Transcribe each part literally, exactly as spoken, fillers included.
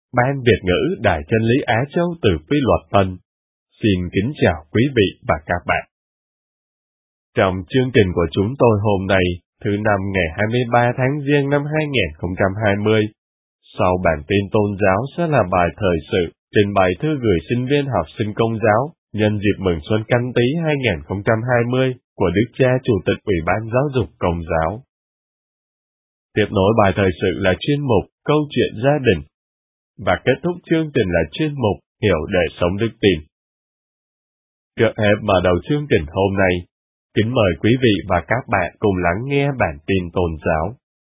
Ban Việt ngữ Đài Chân lý Á Châu từ Phi Luật Tân. Xin kính chào quý vị và các bạn. Trong chương trình của chúng tôi hôm nay, thứ năm ngày hai mươi ba tháng Giêng năm hai nghìn không trăm hai mươi, sau bản tin tôn giáo sẽ là bài thời sự trình bày thư gửi sinh viên học sinh Công giáo nhân dịp mừng Xuân Canh Tý hai nghìn không trăm hai mươi của Đức Cha Chủ tịch Ủy ban Giáo dục Công giáo. Tiếp nối bài thời sự là chuyên mục Câu chuyện gia đình, và kết thúc chương trình là chuyên mục Hiểu đời sống đức tin. Trước hết mở đầu chương trình hôm nay, kính mời quý vị và các bạn cùng lắng nghe bản tin tôn giáo.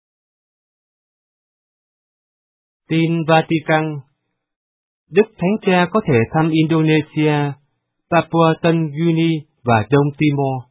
Tin Vatican. Đức Thánh Cha có thể thăm Indonesia, Papua Tân Guinea và Đông Timor.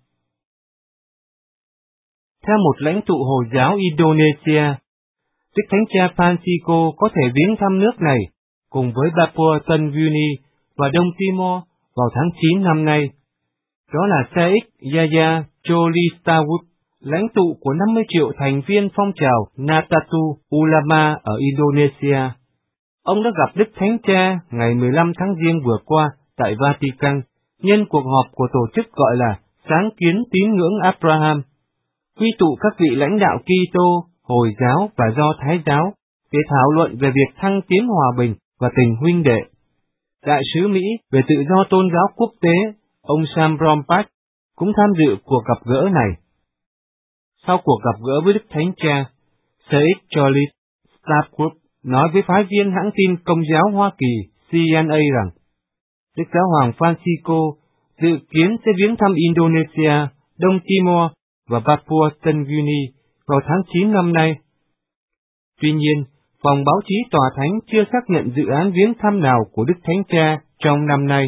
Theo một lãnh tụ Hồi giáo Indonesia, Đức Thánh Cha Francisco có thể viếng thăm nước này cùng với Papua Tân Guinea và Đông Timor vào tháng chín năm nay. Đó là Sheikh Yahya Cholistawut, lãnh tụ của năm mươi triệu thành viên phong trào Nahdlatul Ulama ở Indonesia. Ông đã gặp Đức Thánh Cha ngày mười lăm tháng Giêng vừa qua tại Vatican, nhân cuộc họp của tổ chức gọi là Sáng kiến tín ngưỡng Abraham, quy tụ các vị lãnh đạo Kitô, Hồi giáo và Do Thái giáo để thảo luận về việc thăng tiến hòa bình và tình huynh đệ. Đại sứ Mỹ về tự do tôn giáo quốc tế, ông Sam Brownback, cũng tham dự cuộc gặp gỡ này. Sau cuộc gặp gỡ với Đức Thánh Cha, Sheikh Cholistawut nói với phái viên hãng tin Công giáo Hoa Kỳ C N A rằng Đức Giáo hoàng Francisco dự kiến sẽ viếng thăm Indonesia, Đông Timor và Papua Tân Guinea vào tháng chín năm nay. Tuy nhiên, phòng báo chí Tòa Thánh chưa xác nhận dự án viếng thăm nào của Đức Thánh Cha trong năm nay.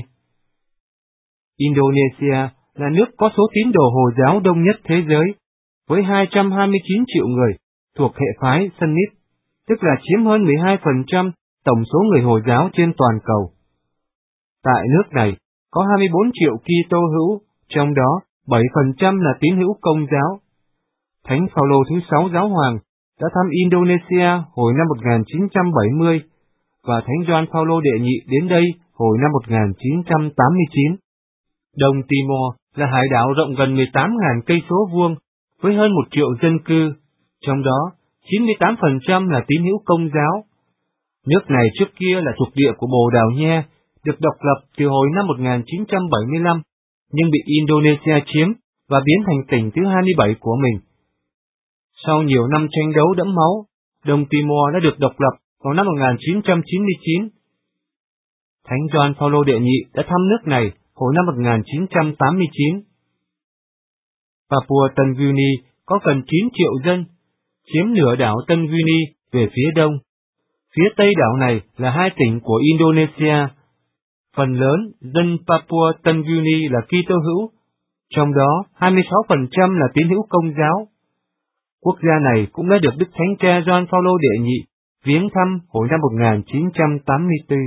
Indonesia là nước có số tín đồ Hồi giáo đông nhất thế giới, với hai trăm hai mươi chín triệu người thuộc hệ phái Sunnit, tức là chiếm hơn mười hai phần trăm tổng số người Hồi giáo trên toàn cầu. Tại nước này có hai mươi bốn triệu Kitô hữu, trong đó bảy phần trăm là tín hữu Công giáo. Thánh Phaolô thứ sáu giáo hoàng đã thăm Indonesia hồi năm một nghìn chín trăm bảy mươi và Thánh Gioan Phaolô đệ nhị đến đây hồi năm một nghìn chín trăm tám mươi chín. Đông Timor là hải đảo rộng gần mười tám nghìn cây số vuông với hơn một triệu dân cư, trong đó chín mươi tám phần trăm là tín hữu Công giáo. Nước này trước kia là thuộc địa của Bồ Đào Nha, được độc lập từ hồi năm một nghìn chín trăm bảy mươi lăm, nhưng bị Indonesia chiếm và biến thành tỉnh thứ hai mươi bảy của mình. Sau nhiều năm tranh đấu đẫm máu, Đông Timor đã được độc lập vào năm một nghìn chín trăm chín mươi chín. Thánh Gioan Phaolô đệ nhị đã thăm nước này hồi năm một nghìn chín trăm tám mươi chín. Papua Tân Guinea có gần chín triệu dân, chiếm nửa đảo Tân Guinea về phía đông. Phía tây đảo này là hai tỉnh của Indonesia. Phần lớn dân Papua Tân Guinea là Kitô hữu, trong đó hai mươi sáu phần trăm là tín hữu Công giáo. Quốc gia này cũng đã được Đức Thánh Cha Gioan Phaolô đệ nhị viếng thăm hồi năm một nghìn chín trăm tám mươi tư.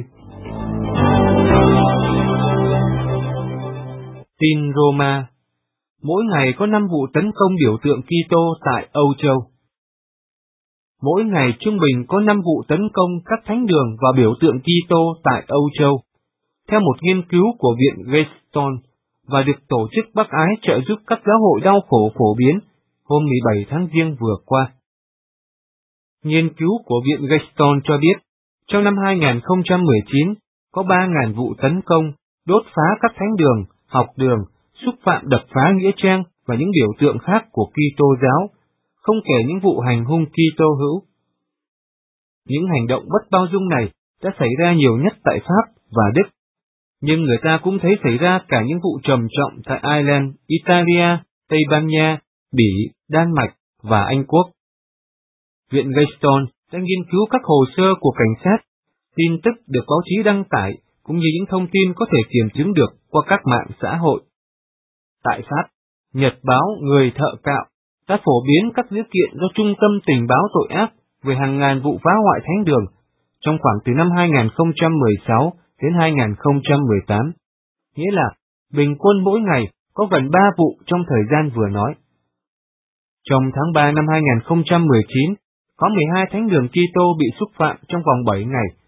Tin Roma. Mỗi ngày có năm vụ tấn công biểu tượng Kitô tại Âu Châu. Mỗi ngày trung bình có năm vụ tấn công các thánh đường và biểu tượng Kitô tại Âu Châu, theo một nghiên cứu của Viện Gestalt, và được Tổ chức Bác Ái trợ giúp các giáo hội đau khổ phổ biến hôm mười bảy tháng Giêng vừa qua. Nghiên cứu của Viện Gestalt cho biết, trong năm hai nghìn không trăm mười chín, có ba nghìn vụ tấn công, đốt phá các thánh đường, học đường, xúc phạm đập phá nghĩa trang và những biểu tượng khác của Kitô giáo, không kể những vụ hành hung Kitô hữu. Những hành động bất bao dung này đã xảy ra nhiều nhất tại Pháp và Đức, nhưng người ta cũng thấy xảy ra cả những vụ trầm trọng tại Ireland, Italia, Tây Ban Nha, Bỉ, Đan Mạch và Anh Quốc. Viện Gestalt đã nghiên cứu các hồ sơ của cảnh sát, tin tức được báo chí đăng tải, cũng như những thông tin có thể kiểm chứng được qua các mạng xã hội. Tại Pháp, Nhật báo Người Thợ Cạo đã phổ biến các dữ kiện do Trung tâm Tình báo Tội ác về hàng ngàn vụ phá hoại thánh đường trong khoảng từ năm hai nghìn không trăm mười sáu đến hai nghìn không trăm mười tám, nghĩa là bình quân mỗi ngày có gần ba vụ trong thời gian vừa nói. Trong tháng ba năm hai nghìn không trăm mười chín, có mười hai thánh đường Kitô bị xúc phạm trong vòng bảy ngày,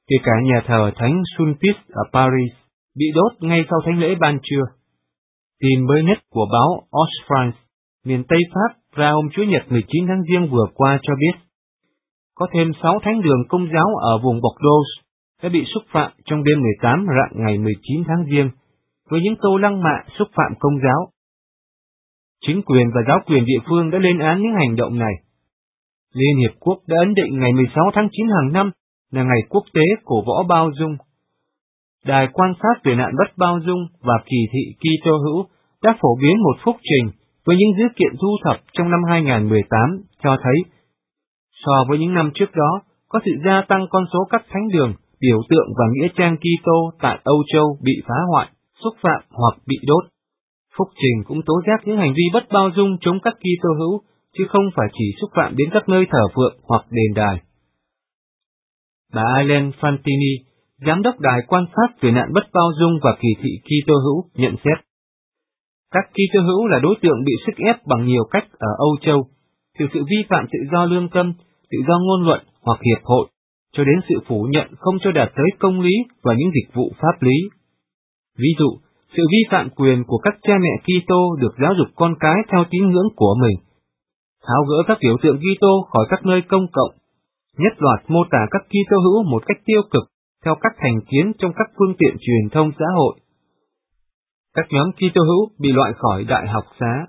kể cả nhà thờ Thánh Sulpice ở Paris, bị đốt ngay sau thánh lễ ban trưa. Tin mới nhất của báo Ouest-France, miền Tây Pháp ra hôm Chủ nhật mười chín tháng Giêng vừa qua cho biết, có thêm sáu thánh đường Công giáo ở vùng Bordeaux đã bị xúc phạm trong đêm mười tám rạng ngày mười chín tháng Giêng, với những câu lăng mạ xúc phạm Công giáo. Chính quyền và giáo quyền địa phương đã lên án những hành động này. Liên Hiệp Quốc đã ấn định ngày mười sáu tháng chín hàng năm là ngày quốc tế cổ võ bao dung. Đài quan sát về nạn bất bao dung và kỳ thị Kitô hữu đã phổ biến một phúc trình với những dữ kiện thu thập trong năm hai không một tám cho thấy, so với những năm trước đó, có sự gia tăng con số các thánh đường, biểu tượng và nghĩa trang Kitô tại Âu Châu bị phá hoại, xúc phạm hoặc bị đốt. Phúc trình cũng tố giác những hành vi bất bao dung chống các Kitô hữu, chứ không phải chỉ xúc phạm đến các nơi thờ phượng hoặc đền đài. Bà Hélène Fantini, giám đốc đài quan sát về nạn bất bao dung và kỳ thị Kitô hữu, nhận xét: các Kitô hữu là đối tượng bị sức ép bằng nhiều cách ở Âu Châu, từ sự vi phạm tự do lương tâm, tự do ngôn luận hoặc hiệp hội, cho đến sự phủ nhận không cho đạt tới công lý và những dịch vụ pháp lý. Ví dụ, sự vi phạm quyền của các cha mẹ Kitô được giáo dục con cái theo tín ngưỡng của mình, tháo gỡ các biểu tượng Kitô khỏi các nơi công cộng, nhất loạt mô tả các Kitô hữu một cách tiêu cực theo các thành kiến trong các phương tiện truyền thông xã hội. Các nhóm Kitô hữu bị loại khỏi đại học xá.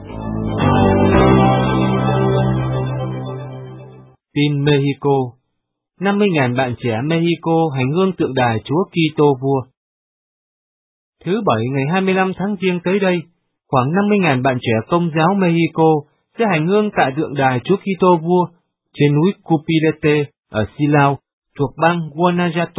Tin Mexico, năm mươi nghìn bạn trẻ Mexico hành hương tượng đài Chúa Kitô Vua. Thứ Bảy ngày hai mươi lăm tháng Giêng tới đây, khoảng năm mươi nghìn bạn trẻ Công giáo Mexico sẽ hành hương tại tượng đài Chúa Kitô Vua trên núi Cupilete ở Silao, thuộc bang Guanajuato.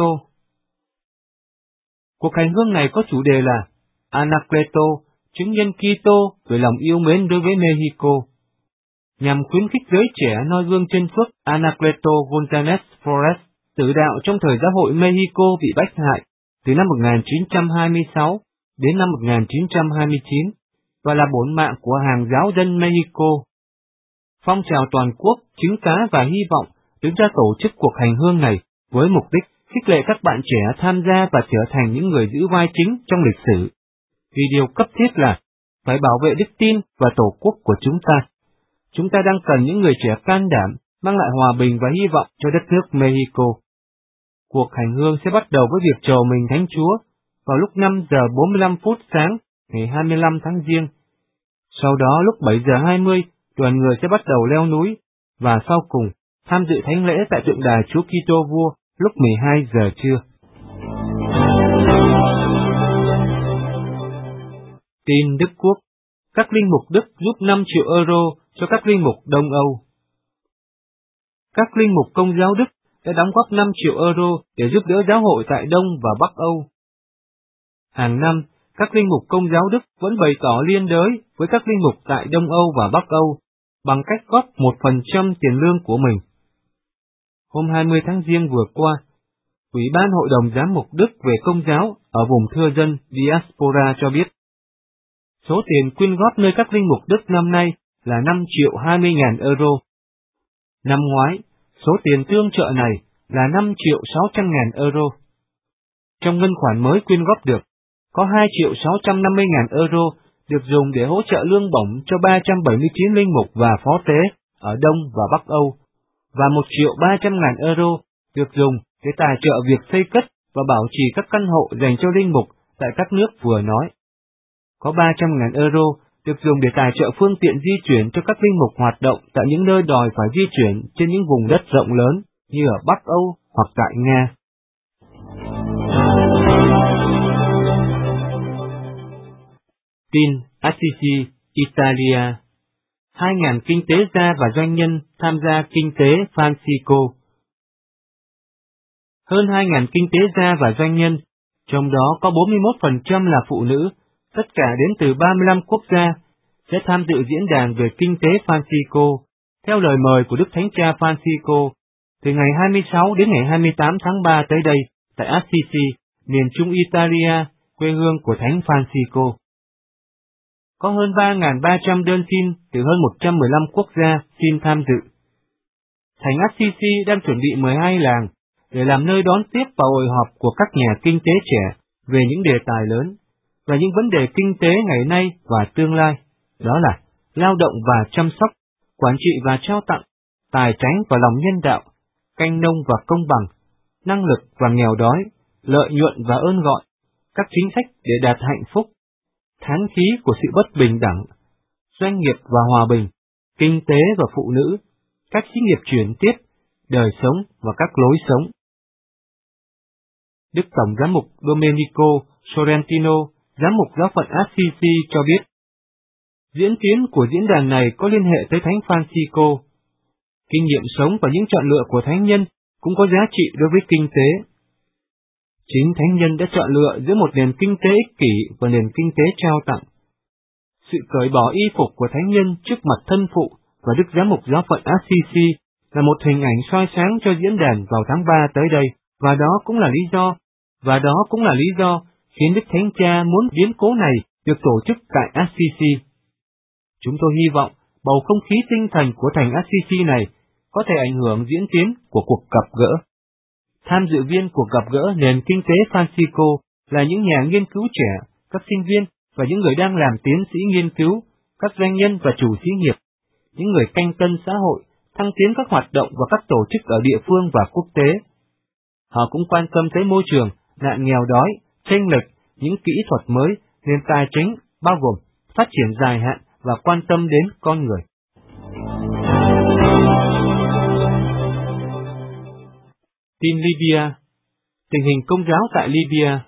Cuộc hành hương này có chủ đề là Anacleto, chứng nhân Kitô về lòng yêu mến đối với Mexico, nhằm khuyến khích giới trẻ noi gương chân phước Anacleto González Flores, tử đạo trong thời giáo hội Mexico bị bách hại từ năm một nghìn chín trăm hai mươi sáu đến năm một nghìn chín trăm hai mươi chín, và là bổn mạng của hàng giáo dân Mexico. Phong trào toàn quốc chứng tá và hy vọng đứng ra tổ chức cuộc hành hương này với mục đích khích lệ các bạn trẻ tham gia và trở thành những người giữ vai chính trong lịch sử. Vì điều cấp thiết là phải bảo vệ đức tin và tổ quốc của chúng ta. Chúng ta đang cần những người trẻ can đảm, mang lại hòa bình và hy vọng cho đất nước Mexico. Cuộc hành hương sẽ bắt đầu với việc chầu mình Thánh Chúa vào lúc năm giờ bốn mươi lăm phút sáng ngày hai mươi lăm tháng Giêng. Sau đó lúc bảy giờ hai mươi, đoàn người sẽ bắt đầu leo núi, và sau cùng tham dự thánh lễ tại tượng đài Chúa Kitô Vua lúc mười hai giờ trưa. Tin Đức Quốc, các linh mục Đức giúp năm triệu euro cho các linh mục Đông Âu. Các linh mục Công giáo Đức đã đóng góp năm triệu euro để giúp đỡ giáo hội tại Đông và Bắc Âu. Hàng năm, các linh mục Công giáo Đức vẫn bày tỏ liên đới với các linh mục tại Đông Âu và Bắc Âu bằng cách góp một phần trăm tiền lương của mình. Hôm hai mươi tháng Giêng vừa qua, Ủy ban Hội đồng Giám mục Đức về Công giáo ở vùng thưa dân Diaspora cho biết, số tiền quyên góp nơi các linh mục Đức năm nay là năm triệu hai mươi nghìn euro. Năm ngoái, số tiền tương trợ này là năm triệu sáu trăm nghìn euro. Trong ngân khoản mới quyên góp được, có hai triệu sáu trăm năm mươi nghìn euro được dùng để hỗ trợ lương bổng cho ba trăm bảy mươi chín linh mục và phó tế ở Đông và Bắc Âu, và một triệu ba trăm nghìn euro được dùng để tài trợ việc xây cất và bảo trì các căn hộ dành cho linh mục tại các nước vừa nói. Có ba trăm nghìn euro được dùng để tài trợ phương tiện di chuyển cho các linh mục hoạt động tại những nơi đòi phải di chuyển trên những vùng đất rộng lớn như ở Bắc Âu hoặc tại Nga. Tin Assisi, Italia. Hai nghìn kinh tế gia và doanh nhân tham gia kinh tế Francisco. Hơn hai nghìn kinh tế gia và doanh nhân, trong đó có bốn mươi mốt phần trăm là phụ nữ, tất cả đến từ ba mươi lăm quốc gia, sẽ tham dự diễn đàn về kinh tế Francisco, theo lời mời của Đức Thánh Cha Francisco, từ ngày hai mươi sáu đến ngày hai mươi tám tháng ba tới đây, tại Assisi, miền trung Italia, quê hương của Thánh Francisco. Có hơn ba nghìn ba trăm đơn xin từ hơn một trăm mười lăm quốc gia xin tham dự. Thành Assisi đang chuẩn bị mười hai làng, để làm nơi đón tiếp và hội họp của các nhà kinh tế trẻ về những đề tài lớn và những vấn đề kinh tế ngày nay và tương lai, đó là lao động và chăm sóc, quản trị và trao tặng, tài chánh và lòng nhân đạo, canh nông và công bằng, năng lực và nghèo đói, lợi nhuận và ơn gọi, các chính sách để đạt hạnh phúc, thán khí của sự bất bình đẳng, doanh nghiệp và hòa bình, kinh tế và phụ nữ, các xí nghiệp chuyển tiếp, đời sống và các lối sống. Đức Tổng giám mục Domenico Sorrentino, giám mục giáo phận Assisi cho biết, diễn tiến của diễn đàn này có liên hệ tới Thánh Francisco. Kinh nghiệm sống và những chọn lựa của thánh nhân cũng có giá trị đối với kinh tế. Chính thánh nhân đã chọn lựa giữa một nền kinh tế ích kỷ và nền kinh tế trao tặng. Sự cởi bỏ y phục của thánh nhân trước mặt thân phụ và Đức Giám mục giáo phận Assisi là một hình ảnh soi sáng cho diễn đàn vào tháng ba tới đây, và đó cũng là lý do, và đó cũng là lý do khiến Đức Thánh Cha muốn biến cố này được tổ chức tại Assisi. Chúng tôi hy vọng bầu không khí tinh thần của thành Assisi này có thể ảnh hưởng diễn tiến của cuộc gặp gỡ. Tham dự viên cuộc gặp gỡ nền kinh tế Francisco là những nhà nghiên cứu trẻ, các sinh viên và những người đang làm tiến sĩ nghiên cứu, các doanh nhân và chủ xí nghiệp, những người canh tân xã hội, thăng tiến các hoạt động và các tổ chức ở địa phương và quốc tế. Họ cũng quan tâm tới môi trường, nạn nghèo đói, chênh lệch, những kỹ thuật mới, nền tài chính, bao gồm phát triển dài hạn và quan tâm đến con người. Tin Libya. Tình hình Công giáo tại Libya.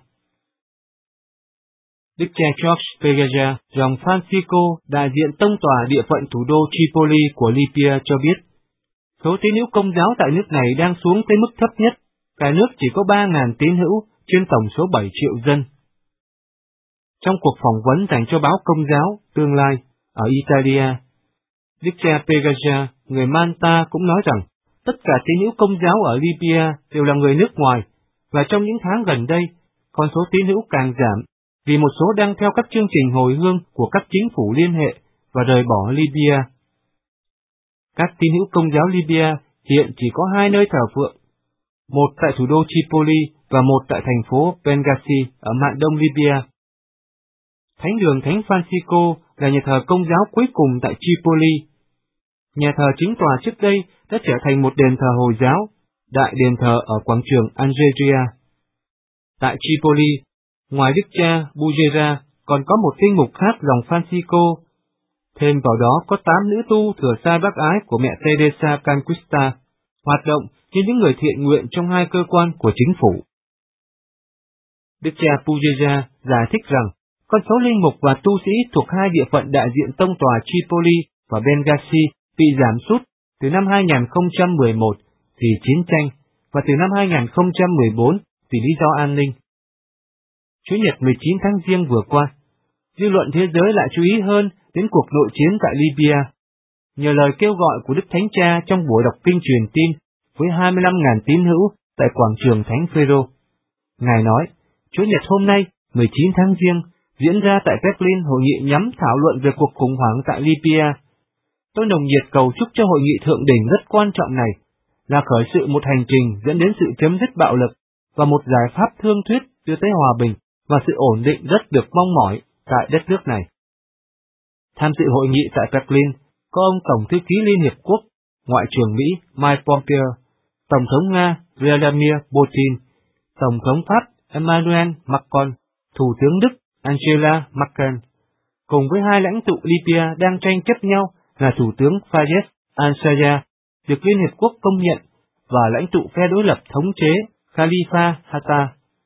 Đức cha George Pegaja, dòng Francisco, đại diện tông tòa địa phận thủ đô Tripoli của Libya cho biết, số tín hữu Công giáo tại nước này đang xuống tới mức thấp nhất, cả nước chỉ có ba nghìn tín hữu trên tổng số bảy triệu dân. Trong cuộc phỏng vấn dành cho báo Công giáo Tương lai ở Italia, Đức cha Pegaja, người Malta cũng nói rằng tất cả tín hữu Công giáo ở Libya đều là người nước ngoài, và trong những tháng gần đây, con số tín hữu càng giảm vì một số đang theo các chương trình hồi hương của các chính phủ liên hệ và rời bỏ Libya. Các tín hữu Công giáo Libya hiện chỉ có hai nơi thờ phượng, một tại thủ đô Tripoli và một tại thành phố Benghazi ở mạn đông Libya. Thánh đường Thánh Francisco là nhà thờ Công giáo cuối cùng tại Tripoli. Nhà thờ chính tòa trước đây đã trở thành một đền thờ Hồi giáo, đại đền thờ ở quảng trường Algeria. Tại Tripoli, ngoài Đức cha Bujera, còn có một linh mục khác dòng Francisco. Thêm vào đó có tám nữ tu thừa sai bác ái của mẹ Teresa Canquista, hoạt động như những người thiện nguyện trong hai cơ quan của chính phủ. Đức cha Bujera giải thích rằng, con số linh mục và tu sĩ thuộc hai địa phận đại diện tông tòa Tripoli và Benghazi bị giảm sút từ năm hai nghìn không trăm mười một vì chiến tranh và từ năm hai nghìn không trăm mười bốn vì lý do an ninh. Chủ nhật mười chín tháng Giêng vừa qua, dư luận thế giới lại chú ý hơn đến cuộc nội chiến tại Libya, nhờ lời kêu gọi của Đức Thánh Cha trong buổi đọc kinh truyền tin với hai mươi lăm nghìn tín hữu tại quảng trường Thánh Phêrô. Ngài nói, Chủ nhật hôm nay, mười chín tháng Giêng, diễn ra tại Berlin hội nghị nhắm thảo luận về cuộc khủng hoảng tại Libya. Tôi nồng nhiệt cầu chúc cho hội nghị thượng đỉnh rất quan trọng này là khởi sự một hành trình dẫn đến sự chấm dứt bạo lực và một giải pháp thương thuyết đưa tới hòa bình và sự ổn định rất được mong mỏi tại đất nước này. Tham dự hội nghị tại Berlin có ông Tổng thư ký Liên Hiệp Quốc, Ngoại trưởng Mỹ Mike Pompeo, Tổng thống Nga Vladimir Putin, Tổng thống Pháp Emmanuel Macron, Thủ tướng Đức Angela Merkel, cùng với hai lãnh tụ Libya đang tranh chấp nhau là Thủ tướng Fayez al-Sarraj, được Liên Hiệp Quốc công nhận, và lãnh tụ phe đối lập thống chế Khalifa Haftar.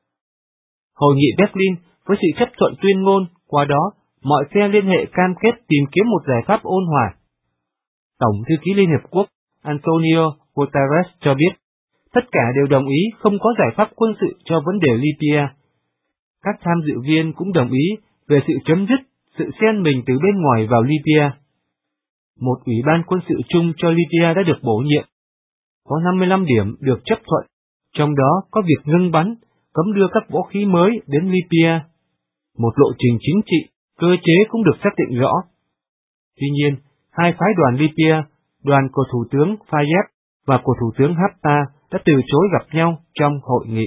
Hội nghị Berlin với sự chấp thuận tuyên ngôn, qua đó mọi phe liên hệ cam kết tìm kiếm một giải pháp ôn hòa. Tổng thư ký Liên Hiệp Quốc Antonio Guterres cho biết, tất cả đều đồng ý không có giải pháp quân sự cho vấn đề Libya. Các tham dự viên cũng đồng ý về sự chấm dứt sự xen mình từ bên ngoài vào Libya. Một ủy ban quân sự chung cho Libya đã được bổ nhiệm. Có năm mươi lăm điểm được chấp thuận, trong đó có việc ngưng bắn, cấm đưa các vũ khí mới đến Libya. Một lộ trình chính trị, cơ chế cũng được xác định rõ. Tuy nhiên, hai phái đoàn Libya, đoàn của Thủ tướng Fayez và của Thủ tướng Haftar, đã từ chối gặp nhau trong hội nghị.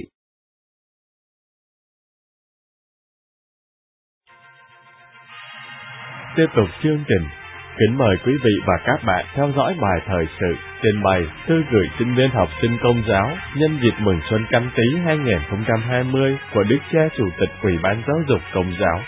Tiếp tục chương trình, kính mời quý vị và các bạn theo dõi bài thời sự trình bày thư gửi sinh viên học sinh Công giáo nhân dịp mừng xuân Canh Tý hai không hai không của Đức cha Chủ tịch Ủy ban Giáo dục Công giáo.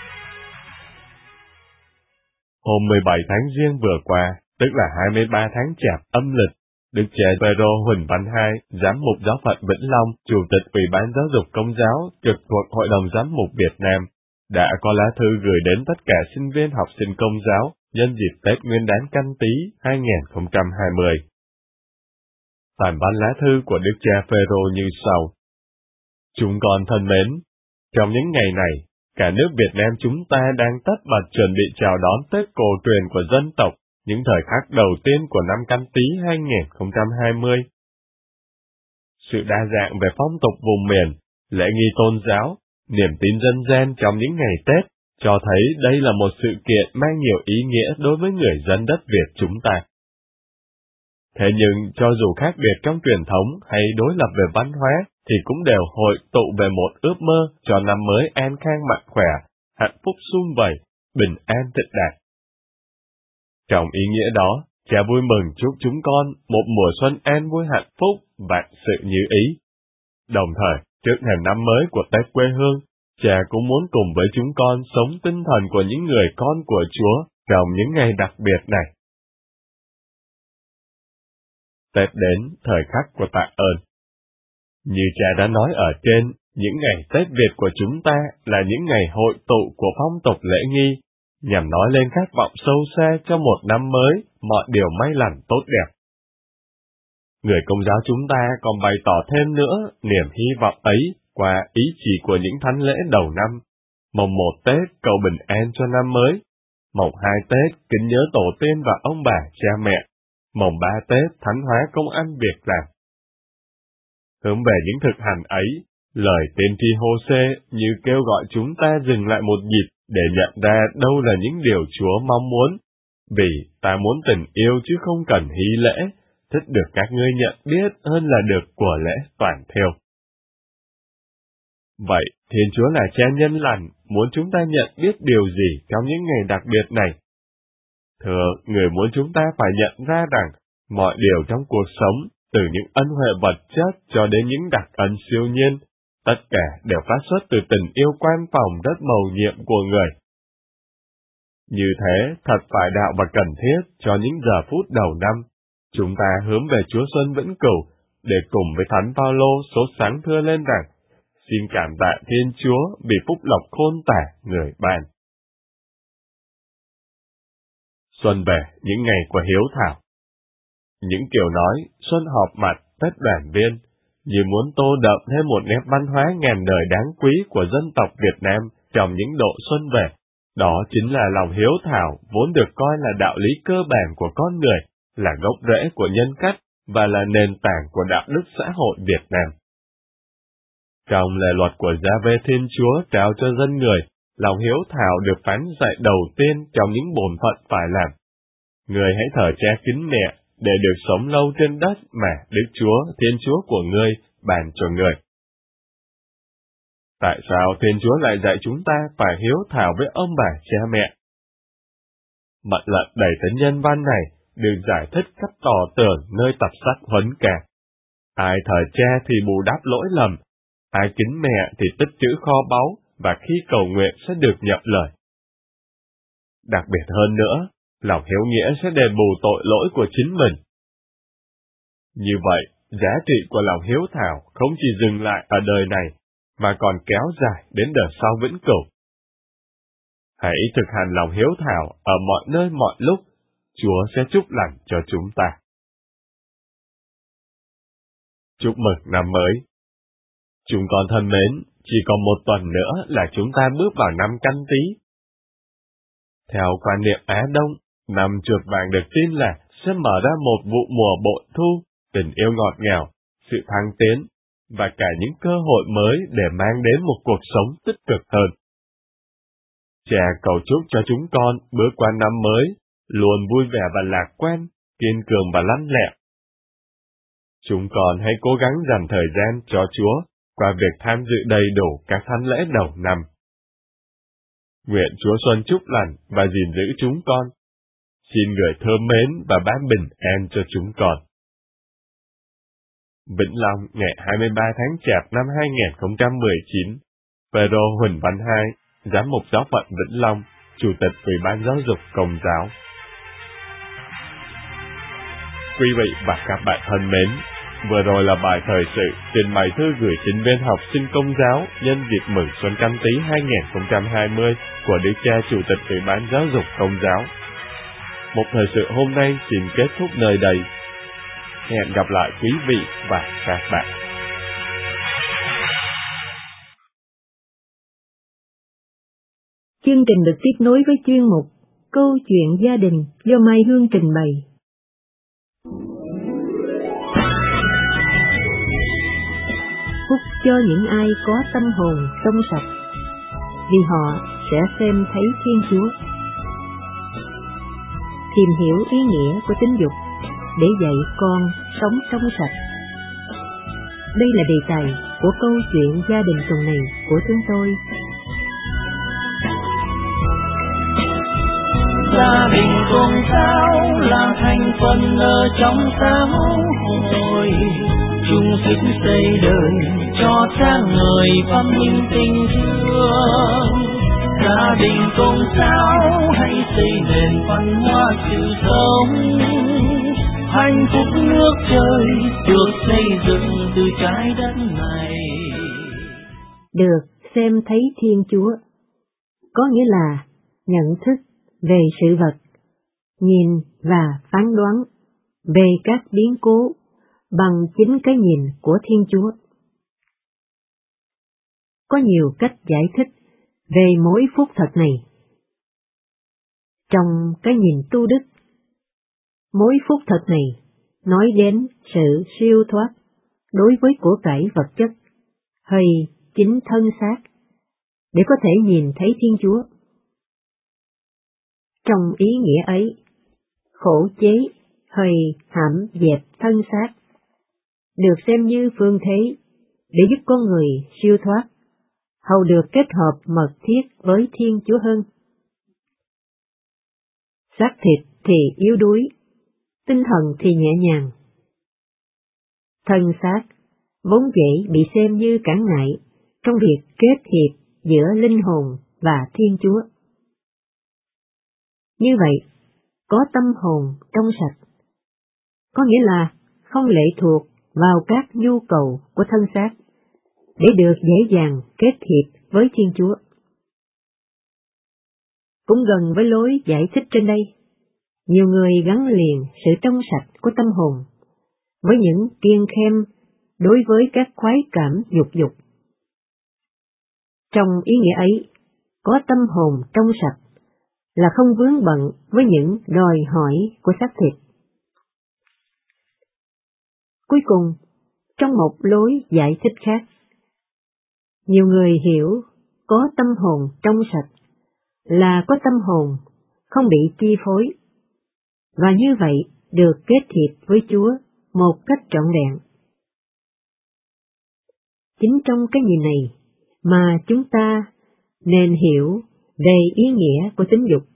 Hôm mười bảy tháng Giêng vừa qua, tức là hai mươi ba tháng Chạp âm lịch, Đức cha Phêrô Huỳnh Văn Hai, Giám mục Giáo phận Vĩnh Long, Chủ tịch Ủy ban Giáo dục Công giáo trực thuộc Hội đồng Giám mục Việt Nam, đã có lá thư gửi đến tất cả sinh viên học sinh Công giáo nhân dịp Tết Nguyên đán Canh Tý hai không hai không. Bản văn lá thư của Đức cha Phêrô như sau: Chúng con thân mến, trong những ngày này, cả nước Việt Nam chúng ta đang tất bật chuẩn bị chào đón Tết cổ truyền của dân tộc, những thời khắc đầu tiên của năm Canh Tý hai không hai không. Sự đa dạng về phong tục vùng miền, lễ nghi tôn giáo, niềm tin dân gian trong những ngày Tết, cho thấy đây là một sự kiện mang nhiều ý nghĩa đối với người dân đất Việt chúng ta. Thế nhưng, cho dù khác biệt trong truyền thống hay đối lập về văn hóa, thì cũng đều hội tụ về một ước mơ cho năm mới an khang mạnh khỏe, hạnh phúc sum vầy, bình an tịnh đạt. Trong ý nghĩa đó, cha vui mừng chúc chúng con một mùa xuân an vui hạnh phúc, vạn sự như ý. Đồng thời, trước thềm năm mới của Tết quê hương, cha cũng muốn cùng với chúng con sống tinh thần của những người con của Chúa trong những ngày đặc biệt này. Tết đến, thời khắc của tạ ơn. Như cha đã nói ở trên, những ngày Tết Việt của chúng ta là những ngày hội tụ của phong tục lễ nghi, nhằm nói lên khát vọng sâu xa cho một năm mới, mọi điều may lành tốt đẹp. Người Công giáo chúng ta còn bày tỏ thêm nữa niềm hy vọng ấy qua ý chỉ của những thánh lễ đầu năm. Mồng một Tết cầu bình an cho năm mới, mồng hai Tết kính nhớ tổ tiên và ông bà cha mẹ, mồng ba Tết thánh hóa công ăn việc làm. Hướng về những thực hành ấy, lời tiên tri Hô-sê như kêu gọi chúng ta dừng lại một nhịp để nhận ra đâu là những điều Chúa mong muốn. Vì ta muốn tình yêu chứ không cần hy lễ, thích được các ngươi nhận biết hơn là được của lễ toàn theo. Vậy, Thiên Chúa là cha nhân lành, muốn chúng ta nhận biết điều gì trong những ngày đặc biệt này? Thưa, Người muốn chúng ta phải nhận ra rằng, mọi điều trong cuộc sống, từ những ân huệ vật chất cho đến những đặc ân siêu nhiên, tất cả đều phát xuất từ tình yêu quan phòng rất mầu nhiệm của người. Như thế, thật phải đạo và cần thiết cho những giờ phút đầu năm, chúng ta hướng về Chúa Xuân vĩnh cửu, để cùng với Thánh Phaolô sốt sắng thưa lên rằng, xin cảm tạ Thiên Chúa vì phúc lộc khôn tả người ban. Xuân về những ngày của hiếu thảo. Những kiểu nói, xuân họp mặt, Tết đoàn viên, như muốn tô đậm thêm một nét văn hóa ngàn đời đáng quý của dân tộc Việt Nam trong những độ xuân về. Đó chính là lòng hiếu thảo, vốn được coi là đạo lý cơ bản của con người, là gốc rễ của nhân cách, và là nền tảng của đạo đức xã hội Việt Nam. Trong lề luật của Gia-vê Thiên Chúa trao cho dân người, lòng hiếu thảo được phán dạy đầu tiên trong những bổn phận phải làm. Người hãy thờ cha kính mẹ, để được sống lâu trên đất mà Đức Chúa, Thiên Chúa của ngươi, ban cho người. Tại sao Thiên Chúa lại dạy chúng ta phải hiếu thảo với ông bà cha mẹ? Mệnh lệnh đầy tính nhân văn này được giải thích cách tỏ tường nơi tập sách Huấn Ca. Ai thờ cha thì bù đắp lỗi lầm, ai kính mẹ thì tích trữ kho báu, và khi cầu nguyện sẽ được nhận lời. Đặc biệt hơn nữa, lòng hiếu nghĩa sẽ đền bù tội lỗi của chính mình. Như vậy, giá trị của lòng hiếu thảo không chỉ dừng lại ở đời này, mà còn kéo dài đến đời sau vĩnh cửu. Hãy thực hành lòng hiếu thảo ở mọi nơi mọi lúc, Chúa sẽ chúc lành cho chúng ta. Chúc mừng năm mới. Chúng con thân mến, chỉ còn một tuần nữa là chúng ta bước vào năm Canh Tý. Theo quan niệm Á Đông, năm chuột vàng được tin là sẽ mở ra một vụ mùa bội thu, tình yêu ngọt ngào, sự thăng tiến, và cả những cơ hội mới để mang đến một cuộc sống tích cực hơn. Cha cầu chúc cho chúng con bước qua năm mới, luôn vui vẻ và lạc quan, kiên cường và lanh lẹ. Chúng con hãy cố gắng dành thời gian cho Chúa qua việc tham dự đầy đủ các thánh lễ đầu năm. Nguyện Chúa Xuân chúc lành và gìn giữ chúng con. Xin Người thương mến và ban bình an cho chúng con. Vĩnh Long, ngày hai mươi ba tháng Chạp năm hai nghìn không trăm mười chín, Phêrô Huỳnh Văn Hai, Giám mục Giáo phận Vĩnh Long, Chủ tịch Ủy ban Giáo dục Công giáo. Quý vị và các bạn thân mến, vừa rồi là bài thời sự trình bày thư gửi sinh viên học sinh Công giáo nhân dịp mừng Xuân Canh Tý hai nghìn không trăm hai mươi của Đức cha Chủ tịch Ủy ban Giáo dục Công giáo. Một thời sự hôm nay xin kết thúc nơi đây. Hẹn gặp lại quý vị và các bạn. Chương trình được tiếp nối với chuyên mục Câu chuyện gia đình do Mai Hương trình bày. Phúc cho những ai có tâm hồn trong sạch, vì họ sẽ xem thấy Thiên Chúa. Tìm hiểu ý nghĩa của tính dục để dạy con sống trong sạch. Đây là đề tài của câu chuyện gia đình tuần này của chúng tôi. Gia đình Công giáo là thành phần ở trong xã hội, chung sức xây đời cho sáng ngời văn minh tình thương. Gia đình Công giáo hãy xây nền văn hóa sự sống, hạnh phúc nước trời được xây dựng từ trái đất này. Được xem thấy Thiên Chúa có nghĩa là nhận thức về sự vật, nhìn và phán đoán về các biến cố bằng chính cái nhìn của Thiên Chúa. Có nhiều cách giải thích về mỗi phúc thật này. Trong cái nhìn tu đức, mỗi phúc thật này nói đến sự siêu thoát đối với của cải vật chất hay chính thân xác để có thể nhìn thấy Thiên Chúa. Trong ý nghĩa ấy, khổ chế hay hãm dẹp thân xác được xem như phương thế để giúp con người siêu thoát, hầu được kết hợp mật thiết với Thiên Chúa hơn. Xác thịt thì yếu đuối, tinh thần thì nhẹ nhàng. Thân xác vốn dĩ bị xem như cản ngại trong việc kết hiệp giữa linh hồn và Thiên Chúa. Như vậy, có tâm hồn trong sạch, có nghĩa là không lệ thuộc vào các nhu cầu của thân xác, để được dễ dàng kết hiệp với Thiên Chúa. Cũng gần với lối giải thích trên đây, nhiều người gắn liền sự trong sạch của tâm hồn với những kiêng khem đối với các khoái cảm dục dục. Trong ý nghĩa ấy, có tâm hồn trong sạch là không vướng bận với những đòi hỏi của xác thịt. Cuối cùng, trong một lối giải thích khác, nhiều người hiểu có tâm hồn trong sạch là có tâm hồn không bị chi phối, và như vậy được kết hiệp với Chúa một cách trọn vẹn. Chính trong cái nhìn này mà chúng ta nên hiểu về ý nghĩa của tính dục.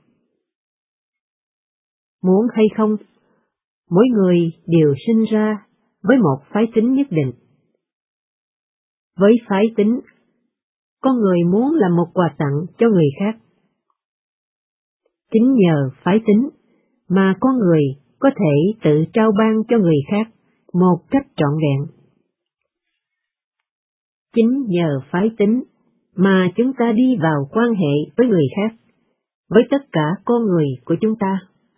Muốn hay không, mỗi người đều sinh ra với một phái tính nhất định. Với phái tính, con người muốn làm một quà tặng cho người khác. Chính nhờ phái tính mà con người có thể tự trao ban cho người khác một cách trọn vẹn. Chính nhờ phái tính mà chúng ta đi vào quan hệ với người khác, với tất cả con người của chúng ta.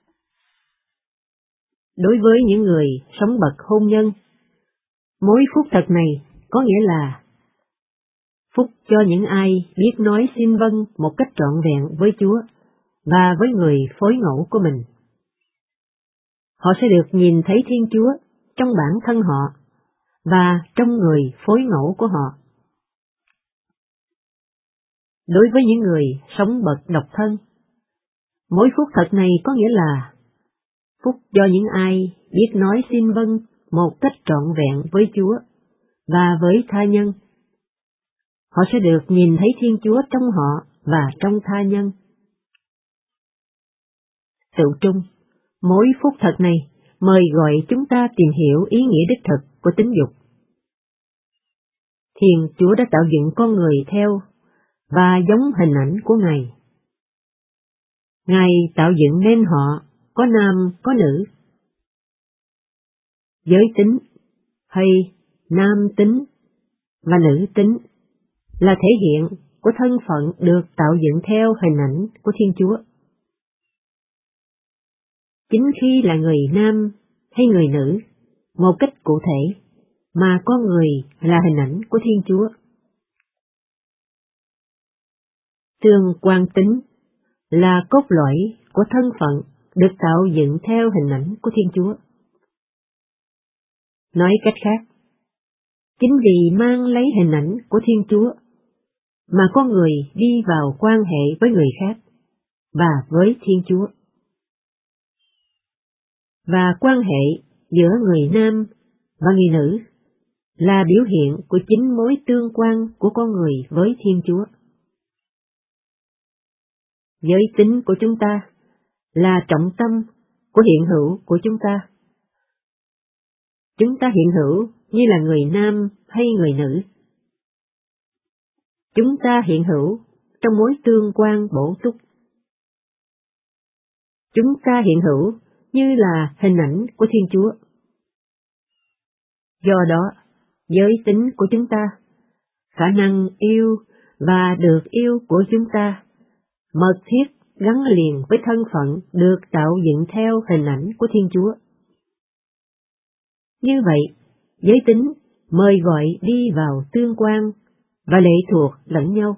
Đối với những người sống bậc hôn nhân, mối phúc thật này có nghĩa là phúc cho những ai biết nói xin vâng một cách trọn vẹn với Chúa và với người phối ngẫu của mình. Họ sẽ được nhìn thấy Thiên Chúa trong bản thân họ và trong người phối ngẫu của họ. Đối với những người sống bậc độc thân, mối phúc thật này có nghĩa là phúc cho những ai biết nói xin vâng một cách trọn vẹn với Chúa và với tha nhân. Họ sẽ được nhìn thấy Thiên Chúa trong họ và trong tha nhân. Tự trung, mối phúc thật này mời gọi chúng ta tìm hiểu ý nghĩa đích thực của tính dục. Thiên Chúa đã tạo dựng con người theo và giống hình ảnh của Ngài. Ngài tạo dựng nên họ có nam có nữ. Giới tính hay nam tính và nữ tính là thể hiện của thân phận được tạo dựng theo hình ảnh của Thiên Chúa. Chính khi là người nam hay người nữ, một cách cụ thể, mà con người là hình ảnh của Thiên Chúa. Tương quan tính là cốt lõi của thân phận được tạo dựng theo hình ảnh của Thiên Chúa. Nói cách khác, chính vì mang lấy hình ảnh của Thiên Chúa mà con người đi vào quan hệ với người khác và với Thiên Chúa. Và quan hệ giữa người nam và người nữ là biểu hiện của chính mối tương quan của con người với Thiên Chúa. Giới tính của chúng ta là trọng tâm của hiện hữu của chúng ta. Chúng ta hiện hữu như là người nam hay người nữ. Chúng ta hiện hữu trong mối tương quan bổ túc. Chúng ta hiện hữu như là hình ảnh của Thiên Chúa. Do đó, giới tính của chúng ta, khả năng yêu và được yêu của chúng ta, mật thiết gắn liền với thân phận được tạo dựng theo hình ảnh của Thiên Chúa. Như vậy, giới tính mời gọi đi vào tương quan và lệ thuộc lẫn nhau.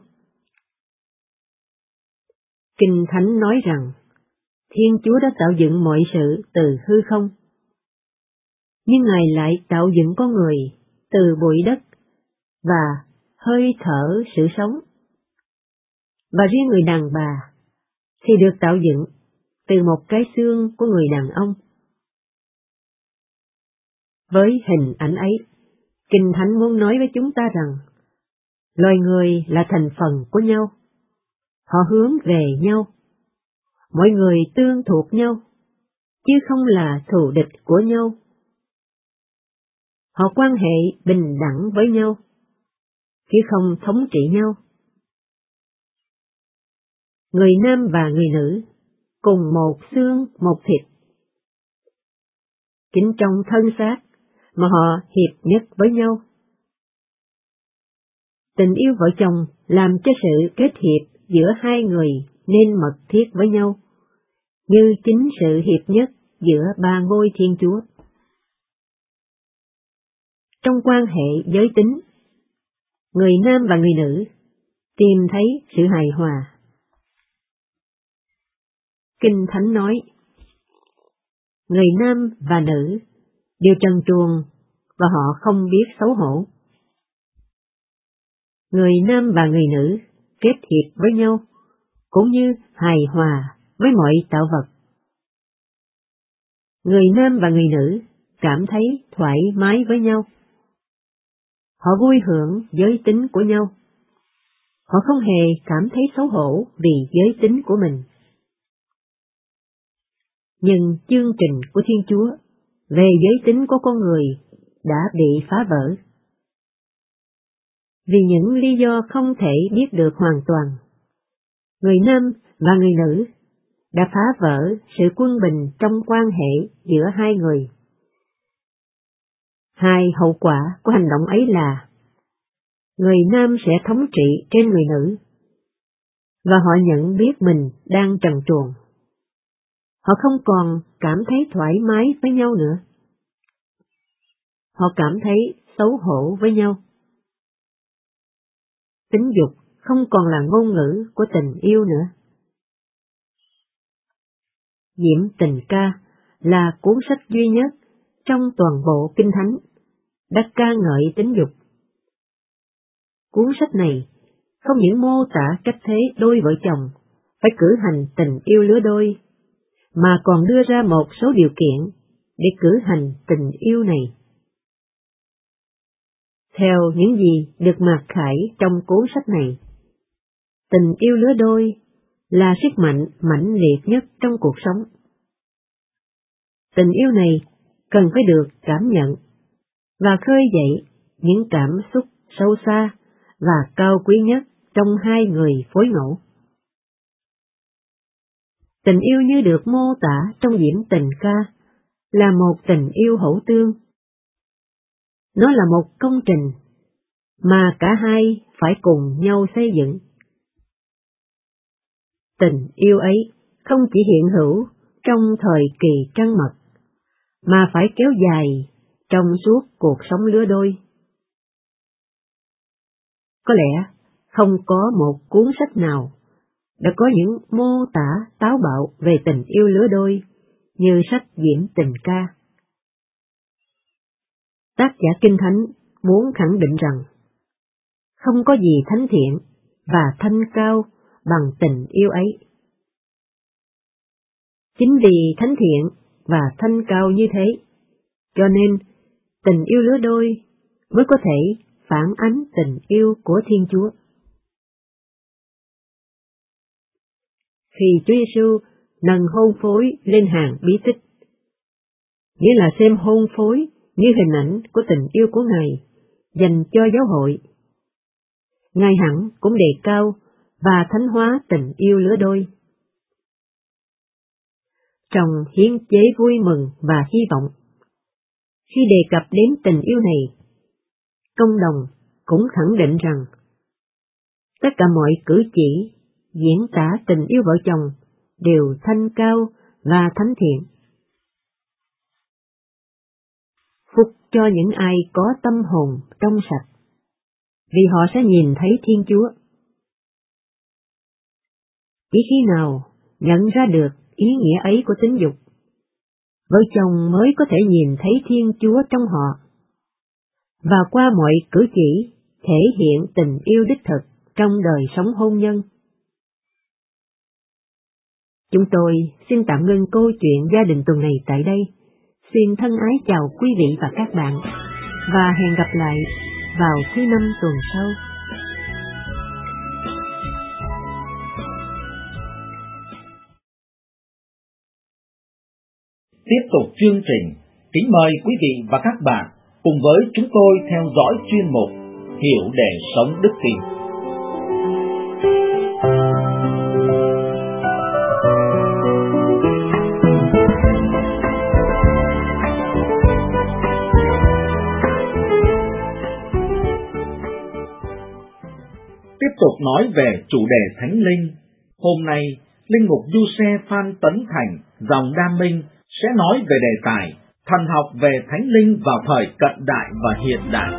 Kinh Thánh nói rằng, Thiên Chúa đã tạo dựng mọi sự từ hư không, nhưng Ngài lại tạo dựng con người từ bụi đất và hơi thở sự sống. Và riêng người đàn bà thì được tạo dựng từ một cái xương của người đàn ông. Với hình ảnh ấy, Kinh Thánh muốn nói với chúng ta rằng, loài người là thành phần của nhau, họ hướng về nhau, mọi người tương thuộc nhau, chứ không là thù địch của nhau. Họ quan hệ bình đẳng với nhau, chứ không thống trị nhau. Người nam và người nữ cùng một xương một thịt. Chính trong thân xác mà họ hiệp nhất với nhau. Tình yêu vợ chồng làm cho sự kết hiệp giữa hai người nên mật thiết với nhau, như chính sự hiệp nhất giữa ba ngôi Thiên Chúa. Trong quan hệ giới tính, người nam và người nữ tìm thấy sự hài hòa. Kinh Thánh nói, người nam và nữ đều trần truồng và họ không biết xấu hổ. Người nam và người nữ kết hiệp với nhau, cũng như hài hòa với mọi tạo vật. Người nam và người nữ cảm thấy thoải mái với nhau. Họ vui hưởng giới tính của nhau. Họ không hề cảm thấy xấu hổ vì giới tính của mình. Nhưng chương trình của Thiên Chúa về giới tính của con người đã bị phá vỡ. Vì những lý do không thể biết được hoàn toàn, người nam và người nữ đã phá vỡ sự quân bình trong quan hệ giữa hai người. Hai hậu quả của hành động ấy là người nam sẽ thống trị trên người nữ, và họ nhận biết mình đang trần truồng. Họ không còn cảm thấy thoải mái với nhau nữa. Họ cảm thấy xấu hổ với nhau. Tính dục không còn là ngôn ngữ của tình yêu nữa. Diễm Tình Ca là cuốn sách duy nhất trong toàn bộ Kinh Thánh đã ca ngợi tính dục. Cuốn sách này không những mô tả cách thế đôi vợ chồng phải cử hành tình yêu lứa đôi, mà còn đưa ra một số điều kiện để cử hành tình yêu này. Theo những gì được mặc khải trong cuốn sách này, tình yêu lứa đôi là sức mạnh mãnh liệt nhất trong cuộc sống. Tình yêu này cần phải được cảm nhận và khơi dậy những cảm xúc sâu xa và cao quý nhất trong hai người phối ngẫu. Tình yêu như được mô tả trong Diễm Tình Ca là một tình yêu hữu tương. Nó là một công trình mà cả hai phải cùng nhau xây dựng. Tình yêu ấy không chỉ hiện hữu trong thời kỳ trăng mật, mà phải kéo dài trong suốt cuộc sống lứa đôi. Có lẽ không có một cuốn sách nào đã có những mô tả táo bạo về tình yêu lứa đôi như sách Diễm Tình Ca. Tác giả Kinh Thánh muốn khẳng định rằng không có gì thánh thiện và thanh cao bằng tình yêu ấy. Chính vì thánh thiện và thanh cao như thế, cho nên tình yêu lứa đôi mới có thể phản ánh tình yêu của Thiên Chúa. Khi Chúa Giêsu nâng hôn phối lên hàng bí tích, nghĩa là xem hôn phối như hình ảnh của tình yêu của Ngài dành cho giáo hội, Ngài hẳn cũng đề cao và thánh hóa tình yêu lứa đôi. Trong hiến chế vui mừng và hy vọng, khi đề cập đến tình yêu này, công đồng cũng khẳng định rằng tất cả mọi cử chỉ diễn tả tình yêu vợ chồng đều thanh cao và thánh thiện. Phúc cho những ai có tâm hồn trong sạch, vì họ sẽ nhìn thấy Thiên Chúa. Chỉ khi nào nhận ra được ý nghĩa ấy của tính dục, vợ chồng mới có thể nhìn thấy Thiên Chúa trong họ, và qua mọi cử chỉ thể hiện tình yêu đích thực trong đời sống hôn nhân. Chúng tôi xin tạm ngưng câu chuyện gia đình tuần này tại đây. Xin thân ái chào quý vị và các bạn, và hẹn gặp lại vào thứ năm tuần sau. Tiếp tục chương trình, kính mời quý vị và các bạn cùng với chúng tôi theo dõi chuyên mục Hiểu để sống đức tin. Tiếp tục nói về chủ đề Thánh Linh. Hôm nay, Linh mục Du Xe Phan Tấn Thành, dòng Đam Minh, sẽ nói về đề tài thần học về Thánh Linh vào thời cận đại và hiện đại.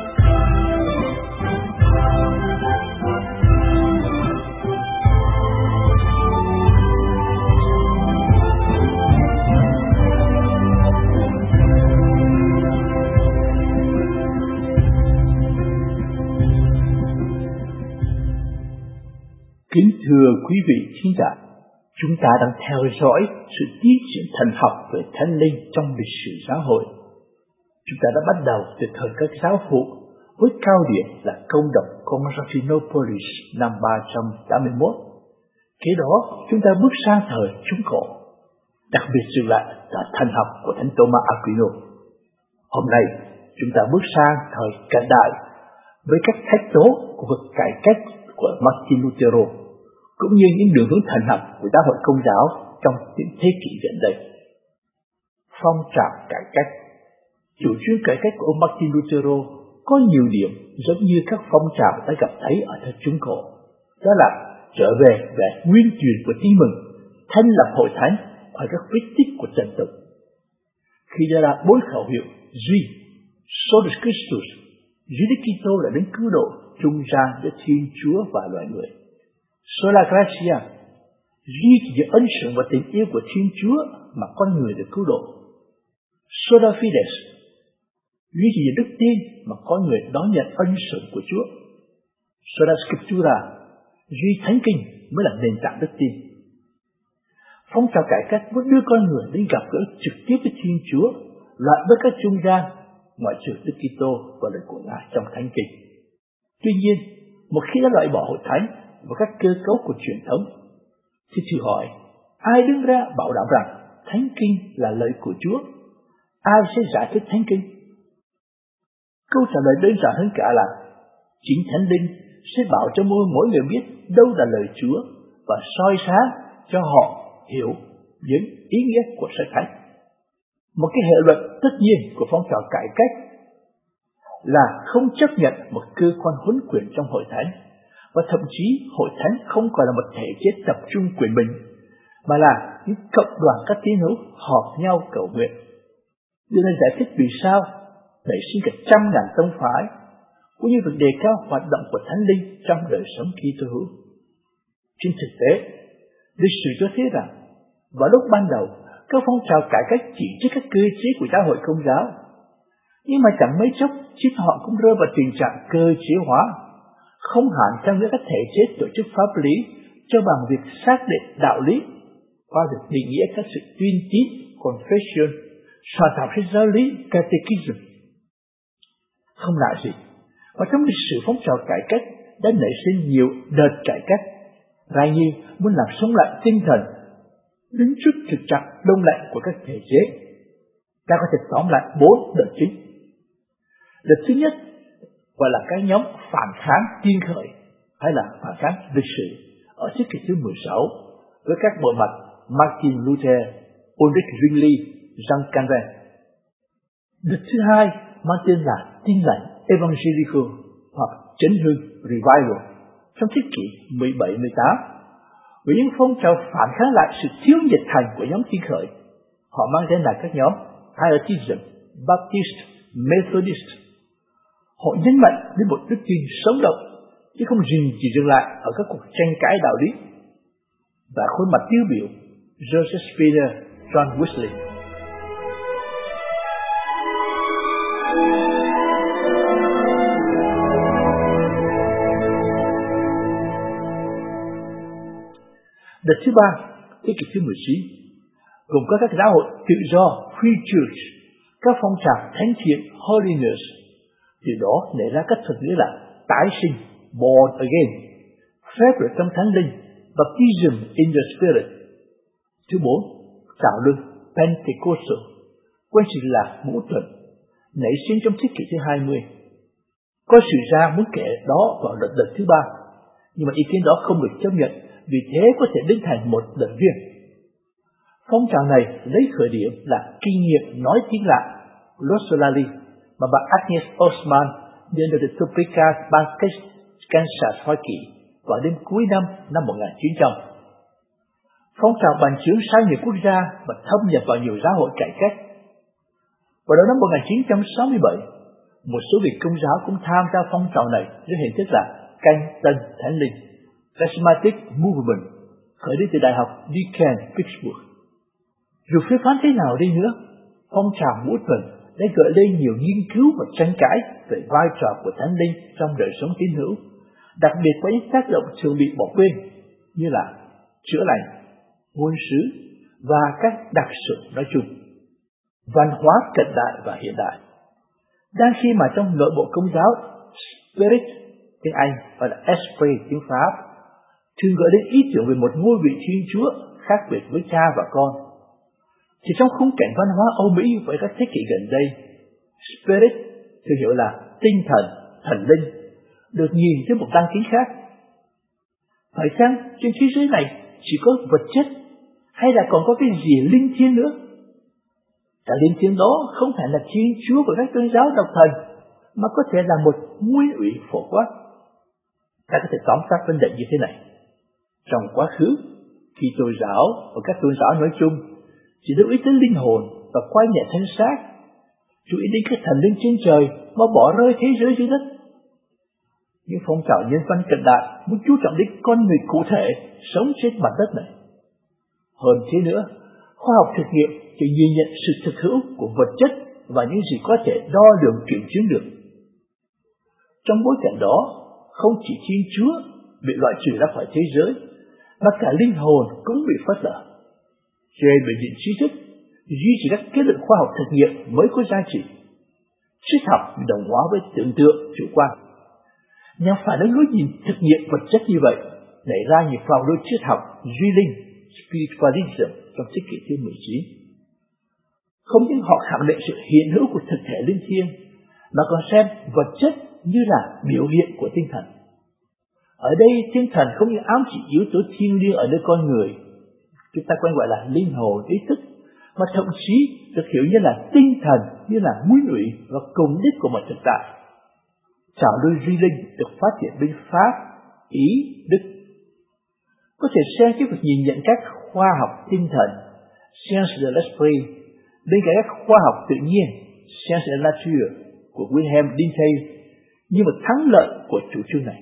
Kính thưa quý vị khán giả, chúng ta đang theo dõi sự tiến triển thần học về Thánh Linh trong lịch sử giáo hội. Chúng ta đã bắt đầu từ thời các giáo phụ với cao điểm là công động Constantinopolis năm ba trăm tám mươi mốt. Kế đó, chúng ta bước sang thời Trung Cổ, đặc biệt dừng lại là thần học của Thánh Thomas Aquino. Hôm nay, chúng ta bước sang thời cận đại với các thách đố của việc cải cách của Martin Luther, cũng như những đường hướng thần học của giáo hội Công giáo trong những thế kỷ gần đây. Phong trào cải cách, chủ trương cải cách của ông Martin Luther có nhiều điểm giống như các phong trào đã gặp thấy ở thời Trung Cổ, đó là trở về về nguyên truyền của tin mừng, thành lập hội thánh khỏi các vết tích của trần tục. Khi đưa ra bốn khẩu hiệu duy, Solus Christus, duy Đức Kitô là đấng cứu độ trung gian giữa Thiên Chúa và loài người. Sola Gratia, duy chỉ nhờ ân sủng và tình yêu của Thiên Chúa mà con người được cứu độ. Sola Fides, duy chỉ nhờ đức tin mà con người đón nhận ân sủng của Chúa. Sola Scriptura, duy Thánh Kinh mới là nền tảng đức tin. Phong trào cải cách muốn đưa con người đến gặp gỡ trực tiếp với Thiên Chúa, loại với các trung gian, ngoại trừ Đức Kitô và lời của Ngài trong Thánh Kinh. Tuy nhiên, một khi đã loại bỏ hội thánh và các cơ cấu của truyền thống, thì thử hỏi, ai đứng ra bảo đảm rằng Thánh Kinh là lời của Chúa? Ai sẽ giải thích Thánh Kinh? Câu trả lời đơn giản hơn cả là chính Thánh Linh sẽ bảo cho mỗi mỗi người biết đâu là lời Chúa và soi sáng cho họ hiểu những ý nghĩa của sách thánh. Một cái hệ luật tất nhiên của phong trào cải cách là không chấp nhận một cơ quan huấn quyền trong hội thánh, và thậm chí hội thánh không còn là một thể chế tập trung quyền bình, mà là những cộng đoàn các tín hữu họp nhau cầu nguyện. Điều này giải thích vì sao nảy sinh cả trăm ngàn tông phái, cũng như việc đề cao hoạt động của Thánh Linh trong đời sống Kitô hữu. Trên thực tế, lịch sử cho thấy rằng vào lúc ban đầu, các phong trào cải cách chỉ trích các cơ chế của giáo hội Công giáo, nhưng mà chẳng mấy chốc chính họ cũng rơi vào tình trạng cơ chế hóa, không hẳn theo nghĩa các thể chế tổ chức pháp lý cho bằng việc xác định đạo lý qua việc định nghĩa các sự tuyên tín confession, soạn thảo sách giáo lý catechism. Không lạ gì, và trong lịch sử phong trào cải cách đã nảy sinh nhiều đợt cải cách, ra như muốn làm sống lại tinh thần đứng trước thực trạng đông lạnh của các thể chế. Ta có thể tóm lại bốn đợt chính. Đợt thứ nhất gọi là cái nhóm phản kháng tiên khởi hay là phản kháng lịch sử ở thế kỷ thứ mười sáu với các bộ mặt Martin Luther, Ulrich Zwingli, Jean Calvin. Đợt thứ hai mang tên là tin lành Evangelical hoặc chấn hưng Revival trong thế kỷ mười bảy mười tám, với những phong trào phản kháng lại sự thiếu nhiệt thành của nhóm tiên khởi. Họ mang tên là các nhóm Pietism, Baptist, Methodist. Họ nhấn mạnh đến một đức tin sống động, chứ không dừng chỉ dừng lại ở các cuộc tranh cãi đạo lý. Và khuôn mặt tiêu biểu Joseph Spener, John Wesley. Đợt thứ ba, thế kỷ thứ mười chín, gồm có các giáo hội tự do Free Church, các phong trào thánh thiện Holiness, từ đó nảy ra các thuật ngữ là tái sinh born again, phép ở trong Thánh Linh, baptism in the Spirit. Thứ bốn, trào lưu Pentecostal, quan chỉ là ngũ tuần, nảy sinh trong thế kỷ thứ hai mươi. Có sự ra muốn kể đó vào đợt đợt thứ ba, nhưng mà ý kiến đó không được chấp nhận, vì thế có thể đến thành một đợt riêng. Phong trào này lấy khởi điểm là kinh nghiệm nói tiếng lạ glossolalia mà bà Agnes Osman đến được Topeka, bang Kansas, Hoa Kỳ vào đêm cuối năm năm một nghìn chín trăm. Phong trào bành trướng sang nhiều quốc gia và thâm nhập vào nhiều giáo hội cải cách. Vào đầu năm một nghìn chín trăm sáu mươi bảy, một số vị Công giáo cũng tham gia phong trào này dưới hình thức là canh tân thánh linh, Charismatic Movement, khởi đi từ Đại học Deakin, Pittsburgh. Dù phê phán thế nào đi nữa, phong trào ngũ tuần đã gợi lên nhiều nghiên cứu và tranh cãi về vai trò của Thánh Linh trong đời sống tín hữu, đặc biệt có những tác động thường bị bỏ quên như là chữa lành, ngôn sứ và các đặc sự nói chung, văn hóa cận đại và hiện đại. Đang khi mà trong nội bộ Công giáo, Spirit tiếng Anh gọi là Esprit tiếng Pháp thường gợi đến ý tưởng về một ngôi vị Thiên Chúa khác biệt với Cha và Con. Chỉ trong khung cảnh văn hóa Âu Mỹ với các thế kỷ gần đây, Spirit thường hiểu là tinh thần, thần linh, được nhìn với một tăng tính khác. Phải chăng trên thế giới này chỉ có vật chất, hay là còn có cái gì linh thiêng nữa? Cả linh thiêng đó không phải là Thiên Chúa của các tôn giáo độc thần, mà có thể là một nguyên ủy phổ quát. Ta có thể tóm tắt vấn đề như thế này. Trong quá khứ, Kitô giáo và các tôn giáo nói chung chỉ lưu ý tới linh hồn và quay nhẹ thân xác, chú ý đến cái thần linh trên trời mà bỏ rơi thế giới dưới đất. Những phong trào nhân văn cận đại muốn chú trọng đến con người cụ thể sống trên mặt đất này. Hơn thế nữa, khoa học thực nghiệm chỉ nhìn nhận sự thực hữu của vật chất và những gì có thể đo lường kiểm chứng được. Trong bối cảnh đó, không chỉ Thiên Chúa bị loại trừ ra khỏi thế giới, mà cả linh hồn cũng bị phớt lờ. Trên bệnh viện trí thức, duy trì các kết luận khoa học thực nghiệm mới có giá trị. Triết học bị đồng hóa với tưởng tượng chủ quan. Nhằm phản ứng lối nhìn thực nghiệm vật chất như vậy, nảy ra nhiều phong đối triết học duy linh spiritualism trong thế kỷ thứ mười chín. Không những họ khẳng định sự hiện hữu của thực thể linh thiêng, mà còn xem vật chất như là biểu hiện của tinh thần. Ở đây tinh thần không những ám chỉ yếu tố thiêng liêng ở nơi con người, chúng ta quen gọi là linh hồn, ý thức, mà thậm chí được hiểu như là tinh thần, như là nguyên ủy và cùng đích của mọi thực tại. Trào lưu duy linh được phát triển bên Pháp, Ý, Đức. Có thể xem cái việc nhìn nhận các khoa học tinh thần, science de l'esprit, bên cạnh các khoa học tự nhiên, science de la nature của Wilhelm Dilthey, như một thắng lợi của chủ trương này.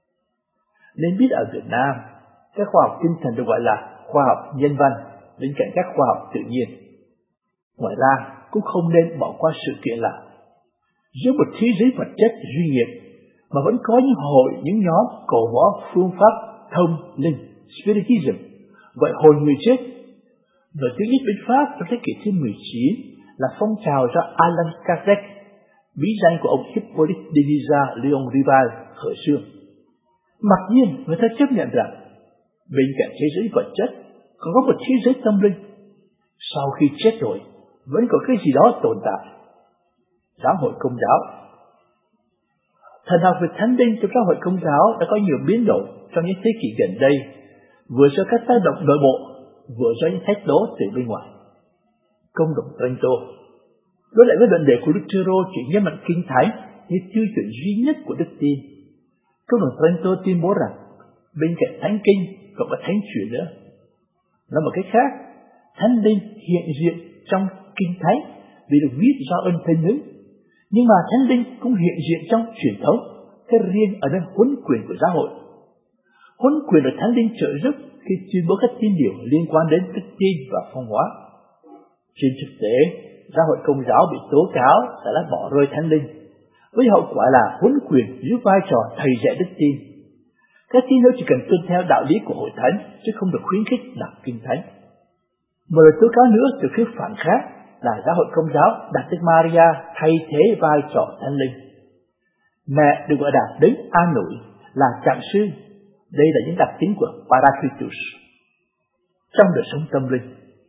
Nên biết ở Việt Nam, các khoa học tinh thần được gọi là khoa học nhân văn bên cạnh các khoa học tự nhiên. Ngoài ra, cũng không nên bỏ qua sự kiện là giữa một thế giới vật chất duy nghiệp mà vẫn có những hội, những nhóm cổ võ phương pháp thông linh, spiritism, gọi hồn người chết. Nổi tiếng nhất bên Pháp trong thế kỷ thứ mười chín là phong trào do Allan Kardec, bí danh của ông Hippolyte Denisard Léon Rival khởi xướng. Mặc nhiên, người ta chấp nhận rằng bên cạnh thế giới vật chất còn có một thế giới tâm linh. Sau khi chết rồi, vẫn có cái gì đó tồn tại. Giáo hội Công giáo. Thần học về thánh linh trong giáo hội Công giáo đã có nhiều biến đổi trong những thế kỷ gần đây, vừa do các tác động nội bộ, vừa do những thách đố từ bên ngoài. Công đồng Trento đối lại với luận đề của Lutero chỉ nhấn mạnh kinh thánh như tiêu chuẩn duy nhất của đức tin. Công đồng Trento tuyên bố rằng bên cạnh thánh kinh còn có thánh truyền nữa. Nói một cách khác, thánh linh hiện diện trong kinh thánh vì được viết do ơn thánh nữ, nhưng mà thánh linh cũng hiện diện trong truyền thống, cái riêng ở nơi huấn quyền của giáo hội. Huấn quyền được thánh linh trợ giúp khi tuyên bố các tín điều liên quan đến đức tin và phong hóa. Trên thực tế, giáo hội Công giáo bị tố cáo đã đã bỏ rơi thánh linh, với hậu quả là huấn quyền giữ vai trò thầy dạy đức tin. Các tín hữu chỉ cần tuân theo đạo lý của hội thánh, chứ không được khuyến khích đọc kinh thánh. Một lời tố cáo nữa từ phía phản khác là giáo hội Công giáo đặt Đức Maria thay thế vai trò thánh linh. Mẹ được gọi là đấng an ủi, là trạng sư. Đây là những đặc tính của Paracletus trong đời sống tâm linh.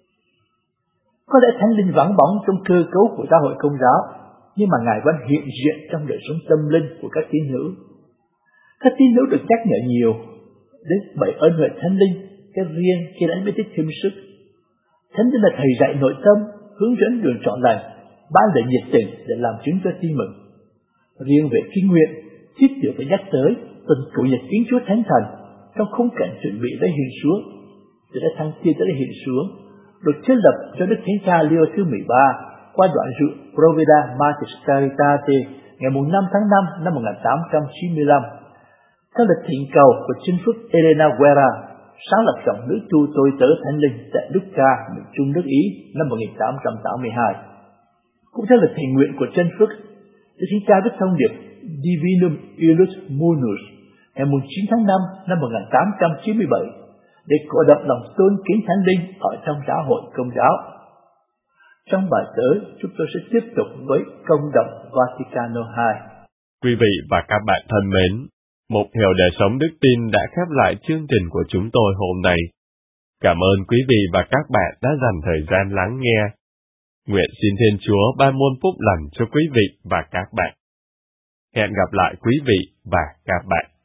Có lẽ thánh linh vắng bóng trong cơ cấu của giáo hội Công giáo, nhưng mà Ngài vẫn hiện diện trong đời sống tâm linh của các tín hữu. Các tín hữu được nhắc nhở nhiều đến bảy ơn huệ thánh linh, cái riêng khi đánh biết thêm sức. Thánh linh là thầy dạy nội tâm, hướng dẫn đường trọn lành, ban lời nhiệt tình để làm chứng cho tin mừng. Riêng về kinh nguyện, thiết tiểu phải nhắc tới tuần chủ nhật kính Chúa Thánh Thần trong khung cảnh chuẩn bị lấy hiện xuống, từ đã thăng thiên tới hiện xuống, được thiết lập cho Đức Thánh Cha Leo thứ mười ba qua đoạn dụ Provida Martis Caritate ngày năm tháng năm năm một nghìn tám trăm chín mươi lăm. Theo lịch thỉnh cầu của Chính Phước Elena Guerra, sáng lập dòng nữ tu tôi tớ thánh linh tại Lucca, miền Trung nước Ý năm một nghìn tám trăm tám mươi hai. Cũng theo lịch thỉnh nguyện của Chân Phước, Đức Thánh Cha viết thông điệp Divinum Illus Munus ngày chín tháng năm năm một nghìn tám trăm chín mươi bảy để cổ động lòng tôn kính thánh linh ở trong giáo hội Công giáo. Trong bài tới, chúng tôi sẽ tiếp tục với Công đồng Vaticano hai. Quý vị và các bạn thân mến, một Hiệu Đời Sống Đức Tin đã khép lại chương trình của chúng tôi hôm nay. Cảm ơn quý vị và các bạn đã dành thời gian lắng nghe. Nguyện xin Thiên Chúa ban muôn phúc lành cho quý vị và các bạn. Hẹn gặp lại quý vị và các bạn.